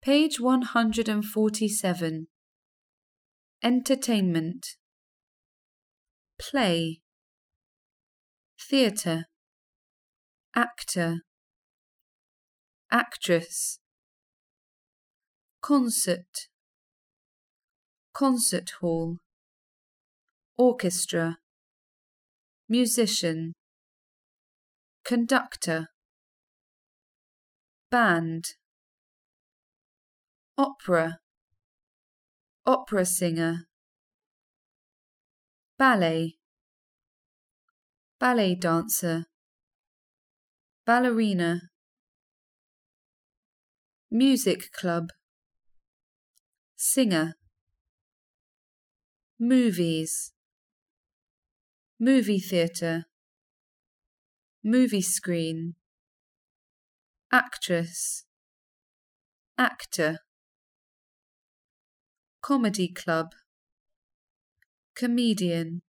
Page 147. Entertainment. Play. Theatre. Actor. Actress. Concert. Concert hall. Orchestra. Musician. Conductor. Band. Opera. Opera singer. Ballet. Ballet dancer. Ballerina. Music club. Singer. Movies. Movie theatre. Movie screen. Actress. Actor. Comedy club. Comedian.